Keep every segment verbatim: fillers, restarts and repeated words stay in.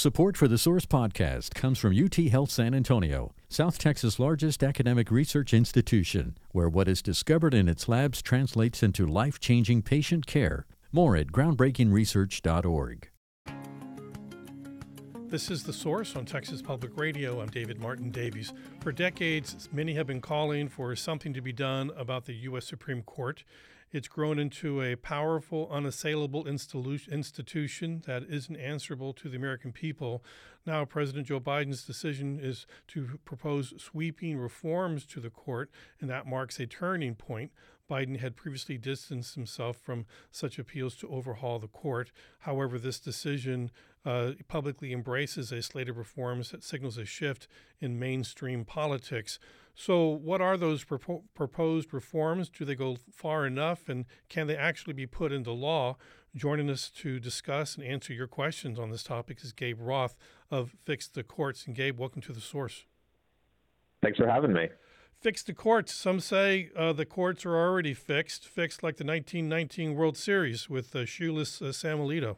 Support for the Source podcast comes from U T Health San Antonio, South Texas' largest academic research institution, where what is discovered in its labs translates into life-changing patient care. More at groundbreaking research dot org. This is The Source on Texas Public Radio. I'm David Martin Davies. For decades, many have been calling for something to be done about the U S Supreme Court. It's grown into a powerful, unassailable institution that isn't answerable to the American people. Now, President Joe Biden's decision is to propose sweeping reforms to the court, and that marks a turning point. Biden had previously distanced himself from such appeals to overhaul the court. However, this decision uh, publicly embraces a slate of reforms that signals a shift in mainstream politics. So what are those propo- proposed reforms? Do they go far enough, and can they actually be put into law? Joining us to discuss and answer your questions on this topic is Gabe Roth of Fix the Courts. And Gabe, welcome to The Source. Thanks for having me. Fix the courts. Some say uh, the courts are already fixed, fixed like the nineteen nineteen World Series with uh, shoeless uh, Sam Alito.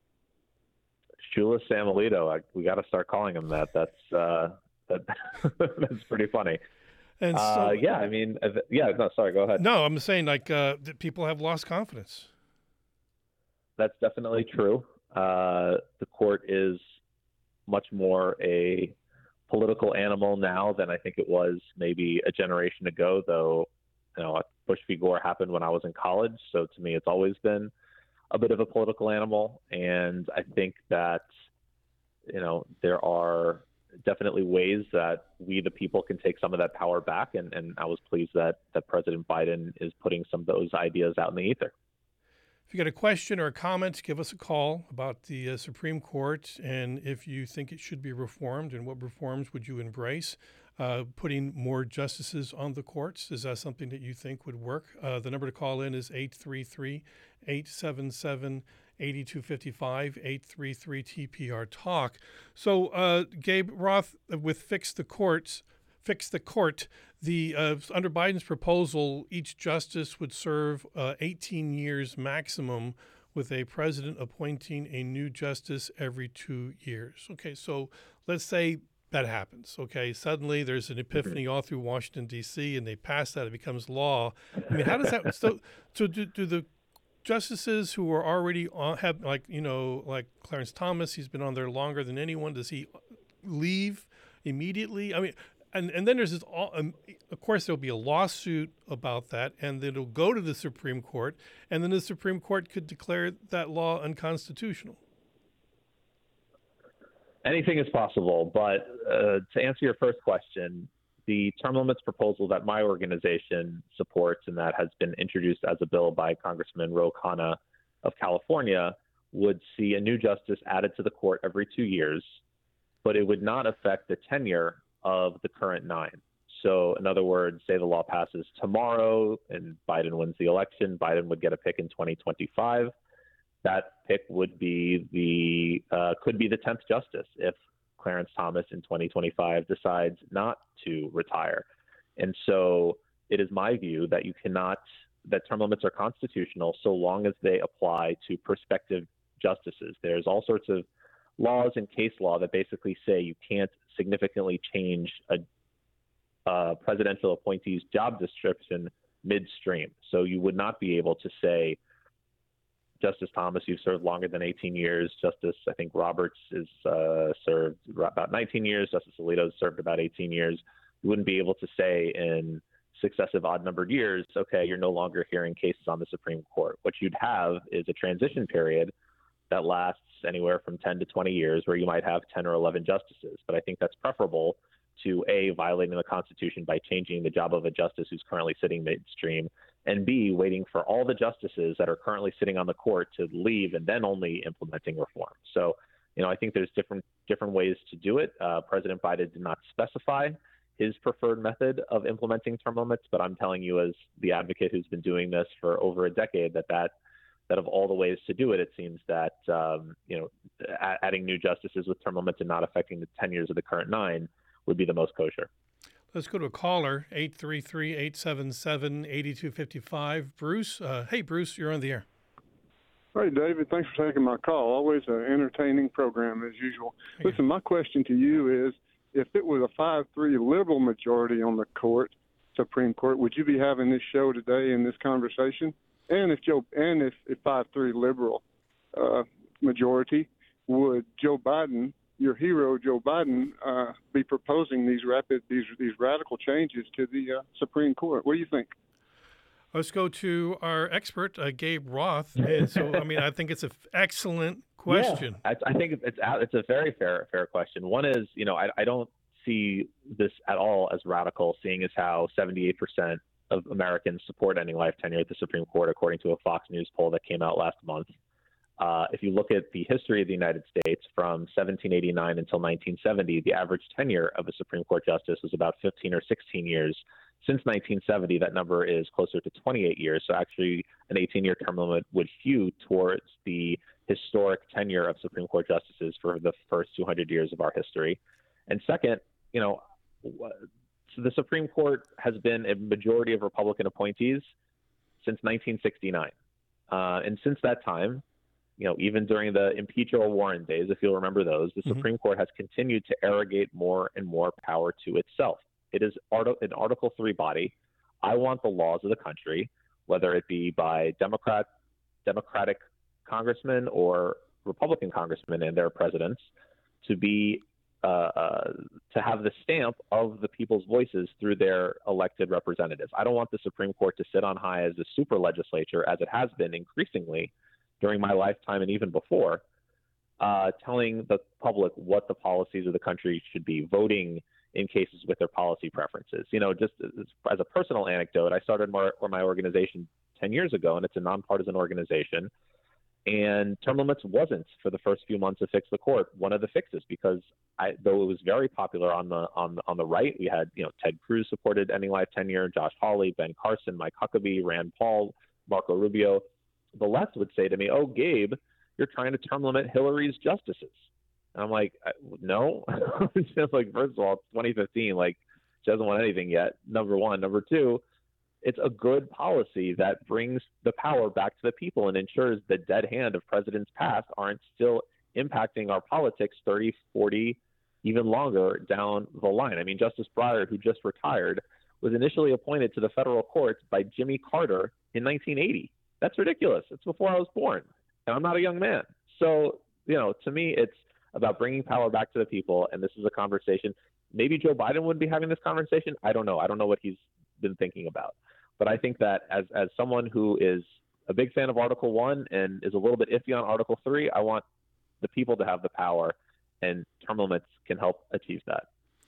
Shoeless Sam Alito. I, we got to start calling him that. That's uh, that, that's pretty funny. And so, uh, yeah, I mean, yeah, no, sorry, go ahead. No, I'm saying like uh, that people have lost confidence. That's definitely true. Uh, the court is much more a political animal now than I think it was maybe a generation ago, though, you know, Bush v. Gore happened when I was in college. So to me, it's always been a bit of a political animal. And I think that, you know, there are definitely ways that we, the people, can take some of that power back. And, and I was pleased that, that President Biden is putting some of those ideas out in the ether. If you got a question or a comment, give us a call about the uh, Supreme Court and if you think it should be reformed and what reforms would you embrace. Uh, putting more justices on the courts, is that something that you think would work? Uh, the number to call in is eight three three, eight seven seven, eight two five five, eight three three T P R Talk. So, uh, Gabe Roth with Fix the Courts, Fix the Court, the uh, under Biden's proposal, each justice would serve uh, eighteen years maximum, with a president appointing a new justice every two years. Okay, so let's say that happens. Okay, suddenly there's an epiphany all through Washington, D C, and they pass that, it becomes law. I mean, how does that, so, so do, do the justices who are already on, have, like, you know, like Clarence Thomas, he's been on there longer than anyone, does he leave immediately? I mean, And and then there's this, um, of course, there'll be a lawsuit about that, and then it'll go to the Supreme Court, and then the Supreme Court could declare that law unconstitutional. Anything is possible, but uh, to answer your first question, the term limits proposal that my organization supports and that has been introduced as a bill by Congressman Ro Khanna of California would see a new justice added to the court every two years, but it would not affect the tenure of the current nine. So in other words, say the law passes tomorrow and Biden wins the election, Biden would get a pick in twenty twenty-five. That pick would be the, uh, could be the tenth justice if Clarence Thomas in twenty twenty-five decides not to retire. And so it is my view that you cannot, that term limits are constitutional so long as they apply to prospective justices. There's all sorts of laws and case law that basically say you can't significantly change a, a presidential appointee's job description midstream. So you would not be able to say, Justice Thomas, you've served longer than eighteen years. Justice, I think Roberts is uh, served about nineteen years. Justice Alito has served about eighteen years. You wouldn't be able to say in successive odd-numbered years, okay, you're no longer hearing cases on the Supreme Court. What you'd have is a transition period that lasts anywhere from ten to twenty years, where you might have ten or eleven justices. But I think that's preferable to A, violating the Constitution by changing the job of a justice who's currently sitting midstream, and B, waiting for all the justices that are currently sitting on the court to leave and then only implementing reform. So, you know, I think there's different different ways to do it. Uh, President Biden did not specify his preferred method of implementing term limits, but I'm telling you as the advocate who's been doing this for over a decade that that that of all the ways to do it, it seems that, um, you know, a- adding new justices with term limits and not affecting the ten years of the current nine would be the most kosher. Let's go to a caller, eight three three, eight seven seven, eight two five five. Bruce, uh, hey, Bruce, you're on the air. Hey, David, thanks for taking my call. Always an entertaining program, as usual. Thank Listen, my question to you is, if it was a five three liberal majority on the court, Supreme Court, would you be having this show today in this conversation? And if Joe, and if, if five three liberal uh, majority, would Joe Biden, your hero Joe Biden, uh, be proposing these rapid, these these radical changes to the uh, Supreme Court? What do you think? Let's go to our expert, uh, Gabe Roth. And so, I mean, I think it's an excellent question. Yeah, I, I think it's it's a very fair fair question. One is, you know, I, I don't see this at all as radical, seeing as how seventy-eight percent of Americans support ending life tenure at the Supreme Court, according to a Fox News poll that came out last month. Uh, if you look at the history of the United States from seventeen eighty-nine until nineteen seventy, the average tenure of a Supreme Court justice was about fifteen or sixteen years. Since nineteen seventy, that number is closer to twenty-eight years. So actually, an eighteen-year term limit would hew towards the historic tenure of Supreme Court justices for the first two hundred years of our history. And second, you know, so the Supreme Court has been a majority of Republican appointees since nineteen sixty-nine. Uh, and since that time, you know, even during the impeachable Warren days, if you'll remember those, the mm-hmm. Supreme Court has continued to arrogate more and more power to itself. It is art- an Article three body. I want the laws of the country, whether it be by Democrat, Democratic congressmen or Republican congressmen and their presidents, to be uh, uh, to have the stamp of the people's voices through their elected representatives. I don't want the Supreme Court to sit on high as a super legislature, as it has been increasingly during my lifetime and even before, uh, telling the public what the policies of the country should be, voting in cases with their policy preferences. You know, just as a personal anecdote, I started my, my organization ten years ago, and it's a nonpartisan organization. And term limits wasn't, for the first few months of Fix the Court, one of the fixes, because I, though it was very popular on the on the, on the right, we had, you know, Ted Cruz supported ending life tenure, Josh Hawley, Ben Carson, Mike Huckabee, Rand Paul, Marco Rubio. The left would say to me, "Oh, Gabe, you're trying to term limit Hillary's justices." And I'm like, no. Just like, first of all, it's twenty fifteen. Like, she hasn't won anything yet, number one. Number two, it's a good policy that brings the power back to the people and ensures the dead hand of presidents past aren't still impacting our politics thirty, forty, even longer down the line. I mean, Justice Breyer, who just retired, was initially appointed to the federal courts by Jimmy Carter in nineteen eighty. That's ridiculous. It's before I was born, and I'm not a young man. So, you know, to me, it's about bringing power back to the people, and this is a conversation. Maybe Joe Biden wouldn't be having this conversation. I don't know. I don't know what he's been thinking about. But I think that as as someone who is a big fan of Article One and is a little bit iffy on Article Three, I want the people to have the power, and term limits can help achieve that.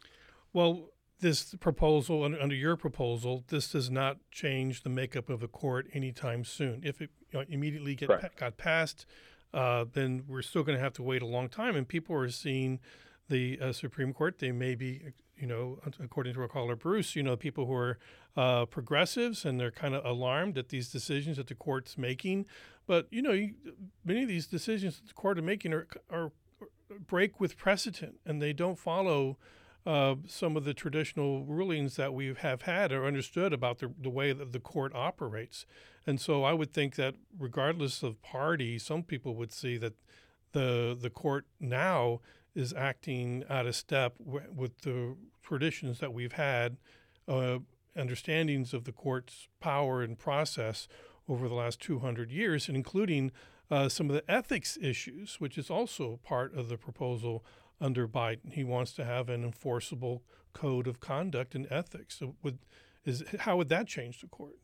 Well, this proposal, under your proposal, this does not change the makeup of the court anytime soon. If it you know, immediately get pa- got passed, uh, then we're still going to have to wait a long time. And people are seeing the uh, Supreme Court. They may be, you know, according to our caller Bruce, you know, people who are uh, progressives, and they're kind of alarmed at these decisions that the court's making. But you know, you, many of these decisions that the court are making are, are break with precedent, and they don't follow Uh, some of the traditional rulings that we have had or understood about the, the way that the court operates. And so I would think that regardless of party, some people would see that the the court now is acting out of step w- with the traditions that we've had, uh, understandings of the court's power and process over the last two hundred years, and including uh, some of the ethics issues, which is also part of the proposal under Biden. He wants to have an enforceable code of conduct and ethics. So would, is, how would that change the court?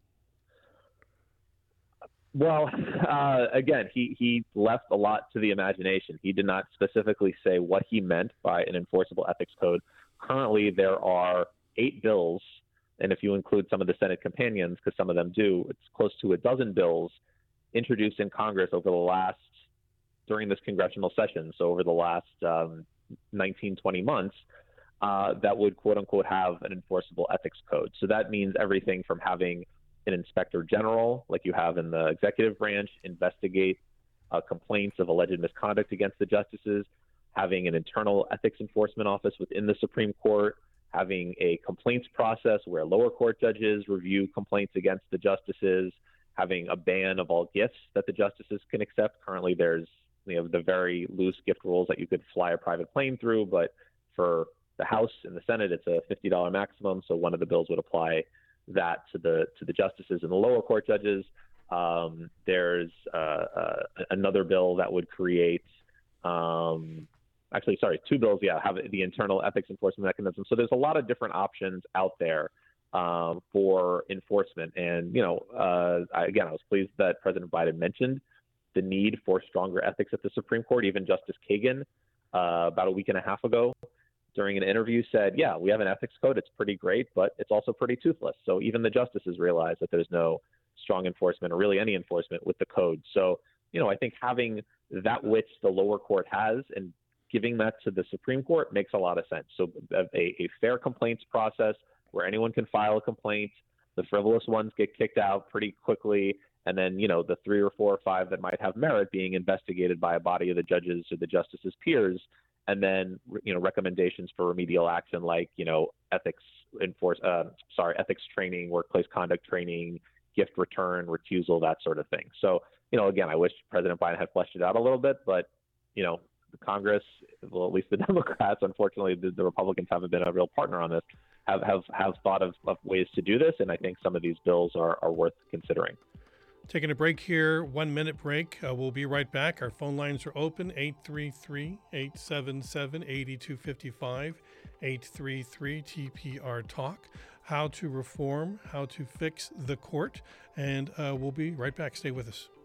Well, uh, again, he, he left a lot to the imagination. He did not specifically say what he meant by an enforceable ethics code. Currently, there are eight bills, and if you include some of the Senate companions, because some of them do, it's close to a dozen bills introduced in Congress over the last during this congressional session, so over the last um, nineteen, twenty months, uh, that would, quote unquote, have an enforceable ethics code. So that means everything from having an inspector general, like you have in the executive branch, investigate uh, complaints of alleged misconduct against the justices, having an internal ethics enforcement office within the Supreme Court, having a complaints process where lower court judges review complaints against the justices, having a ban of all gifts that the justices can accept. Currently, there's you know the very loose gift rules that you could fly a private plane through, but for the House and the Senate, it's a fifty dollars maximum. So one of the bills would apply that to the to the justices and the lower court judges. Um, there's uh, uh, another bill that would create, um, actually, sorry, two bills, yeah, have the internal ethics enforcement mechanism. So there's a lot of different options out there um, for enforcement. And, you know, uh, I, again, I was pleased that President Biden mentioned the need for stronger ethics at the Supreme Court. Even Justice Kagan, uh, about a week and a half ago, during an interview said, yeah, we have an ethics code. It's pretty great, but it's also pretty toothless. So even the justices realize that there's no strong enforcement or really any enforcement with the code. So, you know, I think having that which the lower court has and giving that to the Supreme Court makes a lot of sense. So a, a fair complaints process where anyone can file a complaint, the frivolous ones get kicked out pretty quickly, and then, you know, the three or four or five that might have merit being investigated by a body of the judges or the justices' peers, and then, you know, recommendations for remedial action like, you know, ethics enforce, uh, sorry, ethics training, workplace conduct training, gift return, recusal, that sort of thing. So, you know, again, I wish President Biden had fleshed it out a little bit, but, you know, the Congress, well, at least the Democrats, unfortunately, the, the Republicans haven't been a real partner on this, have have, have thought of, of ways to do this. And I think some of these bills are, are worth considering. Taking a break here, one minute break. Uh, we'll be right back. Our phone lines are open, eight three three, eight seven seven, eight two five five, eight three three T P R Talk. How to reform, how to fix the court. And uh, we'll be right back. Stay with us.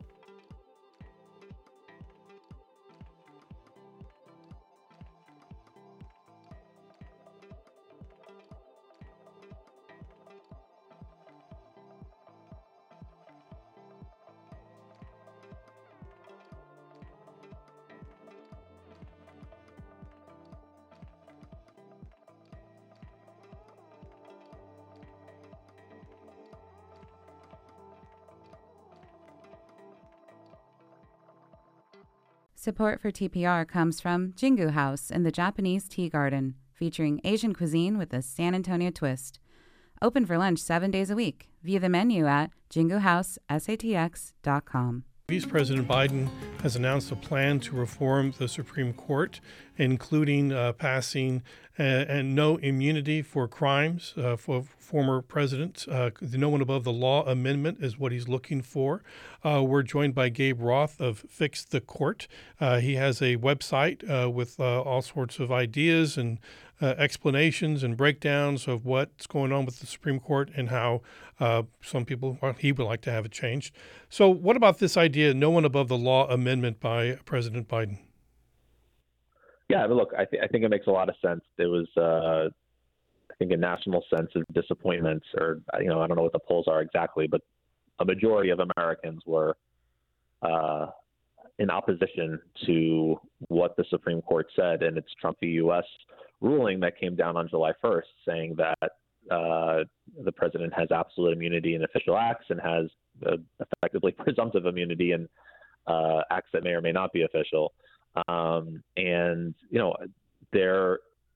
Support for T P R comes from Jingu House in the Japanese Tea Garden, featuring Asian cuisine with a San Antonio twist. Open for lunch seven days a week. View the menu at jingu house satx dot com. Vice President Biden has announced a plan to reform the Supreme Court, including uh, passing uh, and no immunity for crimes uh, for former presidents. Uh, the No One Above the Law amendment is what he's looking for. Uh, we're joined by Gabe Roth of Fix the Court. Uh, he has a website uh, with uh, all sorts of ideas and uh, explanations and breakdowns of what's going on with the Supreme Court and how uh, some people, well, he would like to have it changed. So what about this idea, No One Above the Law amendment by President Biden? Yeah, I mean, look, I, th- I think it makes a lot of sense. There was, uh, I think, a national sense of disappointment, or, you know, I don't know what the polls are exactly, but a majority of Americans were uh, in opposition to what the Supreme Court said in its Trump v. U S ruling that came down on July first, saying that uh, the president has absolute immunity in official acts and has uh, effectively presumptive immunity in uh, acts that may or may not be official. Um, and, you know, there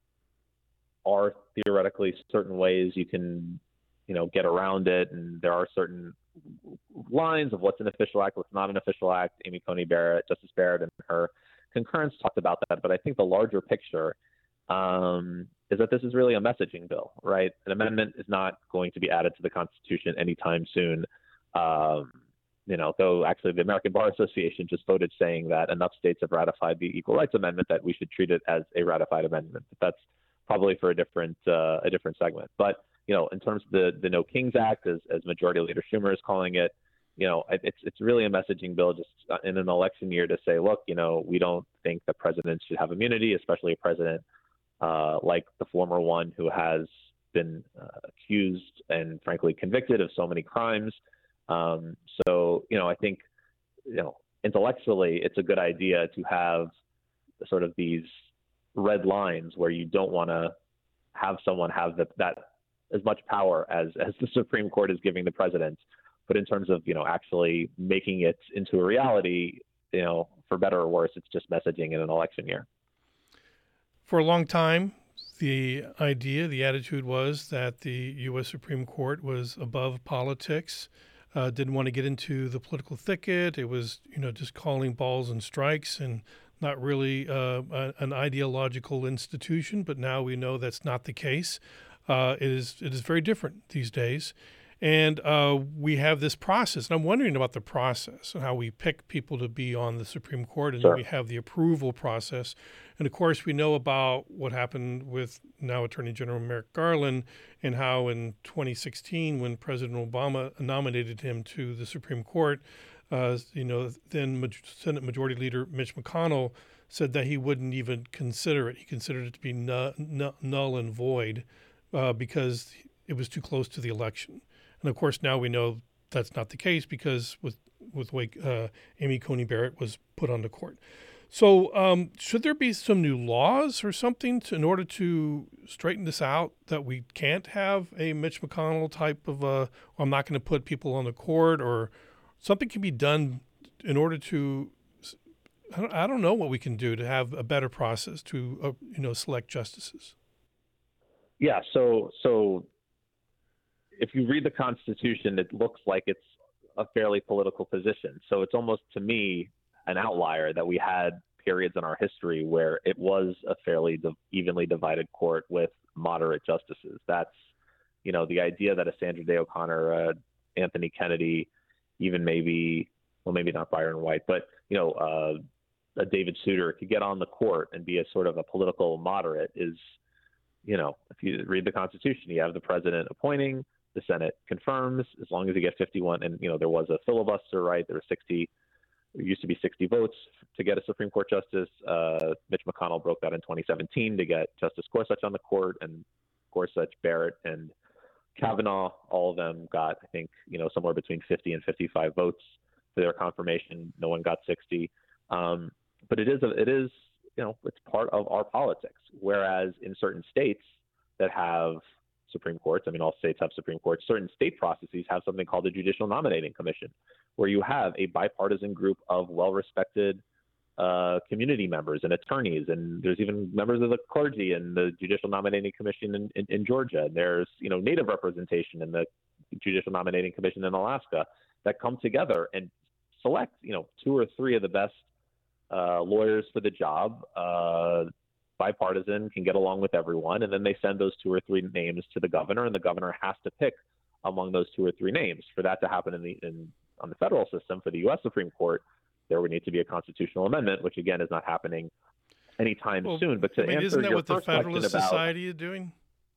are theoretically certain ways you can, you know, get around it. And there are certain lines of what's an official act, what's not an official act. Amy Coney Barrett, Justice Barrett, and her concurrence talked about that. But I think the larger picture um, is that this is really a messaging bill, right? An amendment is not going to be added to the Constitution anytime soon. Um, You know, though actually the American Bar Association just voted saying that enough states have ratified the Equal Rights Amendment that we should treat it as a ratified amendment. But that's probably for a different uh, a different segment. But, you know, in terms of the, the No Kings Act, as, as Majority Leader Schumer is calling it, you know, it's it's really a messaging bill just in an election year to say, look, you know, we don't think the president should have immunity, especially a president uh, like the former one who has been uh, accused and frankly convicted of so many crimes. Um, so, you know, I think, you know, intellectually, it's a good idea to have sort of these red lines where you don't want to have someone have the, that as much power as, as the Supreme Court is giving the president. But in terms of, you know, actually making it into a reality, you know, for better or worse, it's just messaging in an election year. For a long time, the idea, the attitude was that the U S Supreme Court was above politics. uh, didn't want to get into the political thicket. It was, you know, just calling balls and strikes and not really uh, a, an ideological institution. But now we know that's not the case. Uh, it is it is very different these days. And uh, we have this process. And I'm wondering about the process and how we pick people to be on the Supreme Court. And Sure. then we have the approval process. And of course, we know about what happened with now Attorney General Merrick Garland and how in twenty sixteen, when President Obama nominated him to the Supreme Court, uh, you know, then Senate Majority Leader Mitch McConnell said that he wouldn't even consider it. He considered it to be null, null and void uh, because it was too close to the election. And of course, now we know that's not the case because with with Wake, uh, Amy Coney Barrett was put on the court. So um, should there be some new laws or something to, in order to straighten this out, that we can't have a Mitch McConnell type of, uh, I'm not going to put people on the court, or something can be done in order to, I don't, I don't know what we can do to have a better process to, uh, you know, select justices. Yeah, so so if you read the Constitution, it looks like it's a fairly political position. So it's almost, to me, an outlier that we had periods in our history where it was a fairly div- evenly divided court with moderate justices. That's, you know, the idea that a Sandra Day O'Connor, uh, Anthony Kennedy, even maybe, well, maybe not Byron White, but, you know, uh, a David Souter could get on the court and be a sort of a political moderate is, you know, if you read the Constitution, you have the president appointing, the Senate confirms, as long as you get fifty-one, and, you know, there was a filibuster, right? There were sixty, there used to be sixty votes to get a Supreme Court justice. Uh, Mitch McConnell broke that in twenty seventeen to get Justice Gorsuch on the court, and Gorsuch, Barrett, and Kavanaugh, all of them got, I think, you know, somewhere between fifty and fifty-five votes for their confirmation. No one got sixty. Um, but it is, a, it is, you know, it's part of our politics. Whereas in certain states that have Supreme Courts, I mean, all states have Supreme Courts, certain state processes have something called the Judicial Nominating Commission, where you have a bipartisan group of well-respected uh, community members and attorneys, and there's even members of the clergy in the Judicial Nominating Commission in, in, in Georgia. And there's, you know, Native representation in the Judicial Nominating Commission in Alaska that come together and select, you know, two or three of the best uh, lawyers for the job. Uh, bipartisan, can get along with everyone, and then they send those two or three names to the governor, and the governor has to pick among those two or three names. For that to happen in the in on the federal system, for the U S Supreme Court, there would need to be a constitutional amendment, which again is not happening anytime well, soon. But to I mean, answer isn't that your what the first Federalist question about, Society is doing?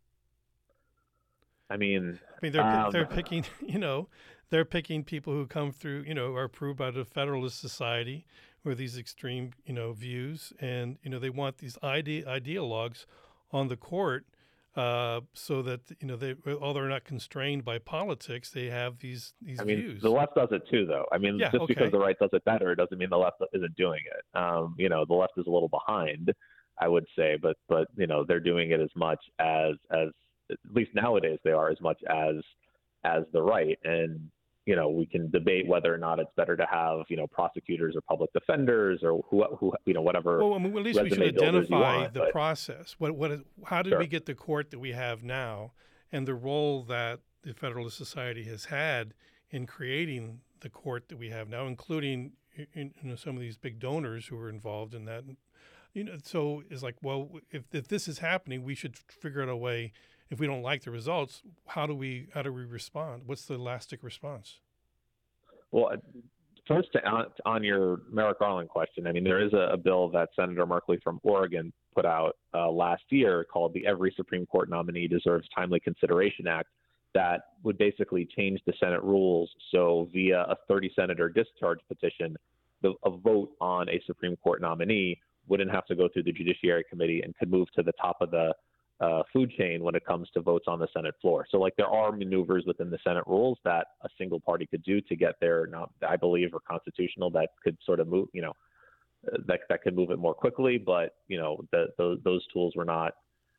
I mean, I mean, they're um, they're picking, you know, they're picking people who come through, you know, are approved by the Federalist Society, who are these extreme, you know, views, and you know they want these ide- ideologues on the court, uh, so that you know they, although they're not constrained by politics, they have these these I mean, views. the left does it too, though. I mean, Yeah, just okay. because the right does it better doesn't mean the left isn't doing it. Um, you know, the left is a little behind, I would say, but but you know they're doing it as much as as at least nowadays they are as much as as the right. And you know, we can debate whether or not it's better to have, you know, prosecutors or public defenders or who, who you know, whatever. Well, I mean, at least we should resume builders you identify want, the but- process. What what is, how did Sure. we get the court that we have now, and the role that the Federalist Society has had in creating the court that we have now, including you know, some of these big donors who are involved in that. You know, so it's like, well, if if this is happening, we should figure out a way. If we don't like the results, how do we how do we respond? What's the elastic response? Well, first to, on, on your Merrick Garland question, I mean, there is a, a bill that Senator Merkley from Oregon put out uh, last year called the Every Supreme Court Nominee Deserves Timely Consideration Act that would basically change the Senate rules. So via a thirty senator discharge petition, the, a vote on a Supreme Court nominee wouldn't have to go through the Judiciary Committee and could move to the top of the Uh, food chain when it comes to votes on the Senate floor. So like there are maneuvers within the Senate rules that a single party could do to get there, now, I believe, are constitutional, that could sort of move, you know, uh, that that could move it more quickly. But, you know, the, the, those tools were not,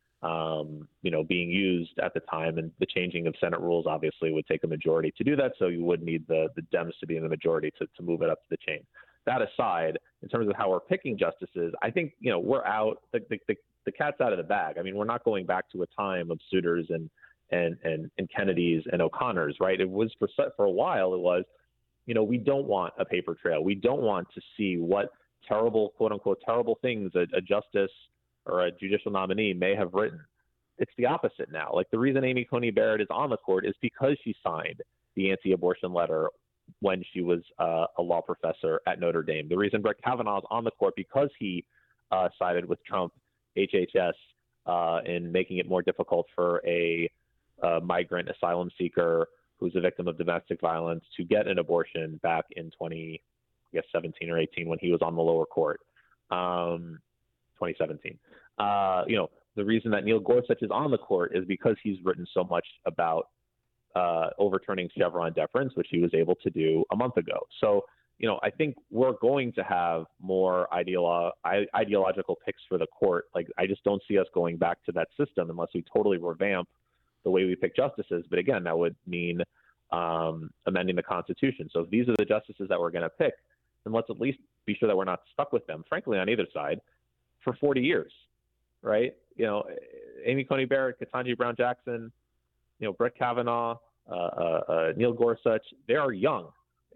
um, you know, being used at the time. And the changing of Senate rules obviously would take a majority to do that. So you would need the, the Dems to be in the majority to, to move it up the chain. That aside, in terms of how we're picking justices, I think, you know, we're out, the, the, the the cat's out of the bag. I mean, we're not going back to a time of suitors and and and and Kennedys and O'Connors, right? It was for for a while. It was, you know, we don't want a paper trail. We don't want to see what terrible, quote unquote, terrible things a, a justice or a judicial nominee may have written. It's the opposite now. Like, the reason Amy Coney Barrett is on the court is because she signed the anti-abortion letter when she was uh, a law professor at Notre Dame. The reason Brett Kavanaugh is on the court because he uh, sided with Trump, H H S, uh, in making it more difficult for a, a migrant asylum seeker who's a victim of domestic violence to get an abortion back in twenty, I guess seventeen or eighteen, when he was on the lower court, um, twenty seventeen. Uh, you know, the reason that Neil Gorsuch is on the court is because he's written so much about uh, overturning Chevron deference, which he was able to do a month ago. So, you know, I think we're going to have more ideolo- ideological picks for the court. Like, I just don't see us going back to that system unless we totally revamp the way we pick justices. But again, that would mean um, amending the Constitution. So if these are the justices that we're going to pick, then let's at least be sure that we're not stuck with them, frankly, on either side, for forty years, right? You know, Amy Coney Barrett, Ketanji Brown Jackson, you know, Brett Kavanaugh, uh, uh, uh, Neil Gorsuch, they are young.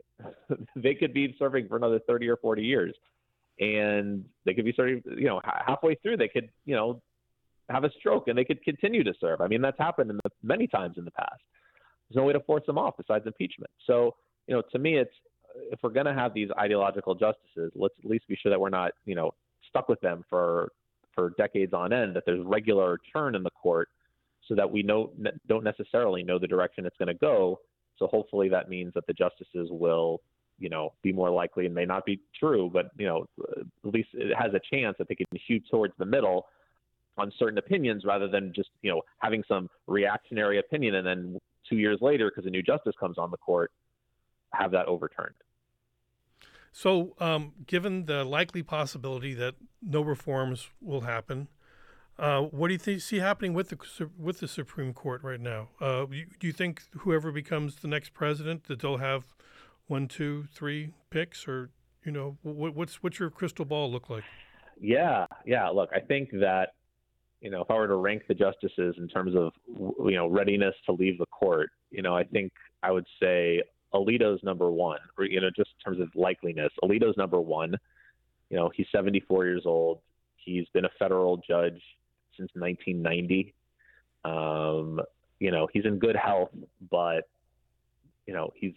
They could be serving for another thirty or forty years. And they could be serving, you know, halfway through, they could, you know, have a stroke and they could continue to serve. I mean, that's happened in the, many times in the past. There's no way to force them off besides impeachment. So, you know, to me, it's, if we're going to have these ideological justices, let's at least be sure that we're not, you know, stuck with them for for decades on end, that there's regular churn in the court so that we know don't necessarily know the direction it's going to go. So hopefully that means that the justices will, you know, be more likely, and may not be true, but, you know, at least it has a chance that they can hew towards the middle on certain opinions rather than just, you know, having some reactionary opinion and then two years later, because a new justice comes on the court, have that overturned. So, um, given the likely possibility that no reforms will happen, uh, what do you think, see happening with the with the Supreme Court right now? Uh, you, do you think whoever becomes the next president, that they'll have one, two, three picks, or, you know, what, what's what's your crystal ball look like? Yeah, yeah. Look, I think that, you know, if I were to rank the justices in terms of, you know, readiness to leave the court, you know, I think I would say Alito's number one, or, you know, just in terms of likeliness. Alito's number one. You know, he's seventy-four years old. He's been a federal judge since nineteen ninety. Um, you know, he's in good health, but, you know, he's,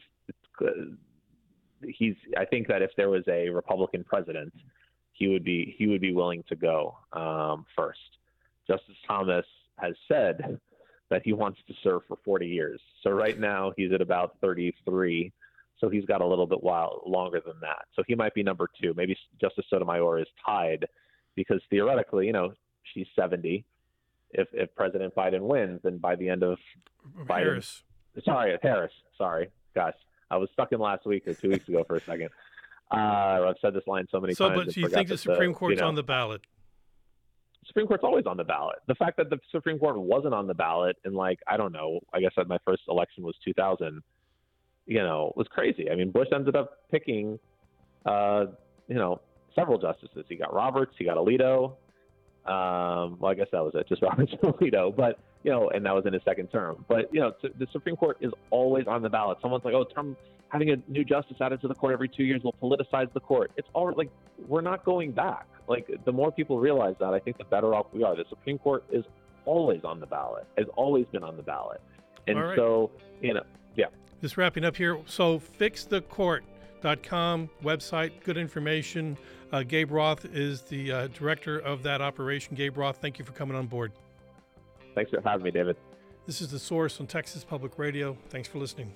he's, I think that if there was a Republican president, he would be, he would be willing to go um, first. Justice Thomas has said that he wants to serve for forty years. So right now he's at about thirty-three. So he's got a little bit while longer than that. So he might be number two. Maybe Justice Sotomayor is tied because theoretically, you know, she's seventy. If if President Biden wins, then by the end of Biden, Harris. Sorry, Harris. Sorry. Gosh, I was stuck in last week or two weeks ago for a second. Uh, I've said this line so many so, times. So, but you think the Supreme the, Court's you know, on the ballot? Supreme Court's always on the ballot. The fact that the Supreme Court wasn't on the ballot in, like, I don't know, I guess my first election was two thousand, you know, was crazy. I mean, Bush ended up picking, uh, you know, several justices. He got Roberts, he got Alito. Um, well, I guess that was it, just Roberts and Alito. But, you know, and that was in his second term. But, you know, the Supreme Court is always on the ballot. Someone's like, oh, term, having a new justice added to the court every two years will politicize the court. It's all like, we're not going back. Like, the more people realize that, I think the better off we are. The Supreme Court is always on the ballot, has always been on the ballot. And right. so, you know, yeah. Just wrapping up here. So fix the court dot com website, good information. Uh, Gabe Roth is the uh, director of that operation. Gabe Roth, thank you for coming on board. Thanks for having me, David. This is The Source on Texas Public Radio. Thanks for listening.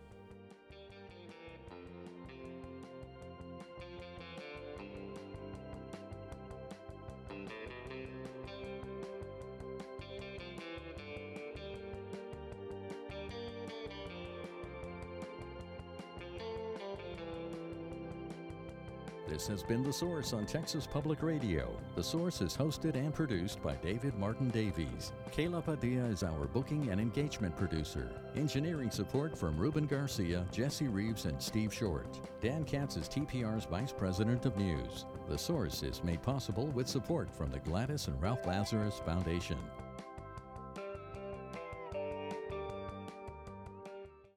This has been The Source on Texas Public Radio. The Source is hosted and produced by David Martin Davies. Kayla Padilla is our booking and engagement producer. Engineering support from Ruben Garcia, Jesse Reeves, and Steve Short. Dan Katz is T P R's Vice President of News. The Source is made possible with support from the Gladys and Ralph Lazarus Foundation.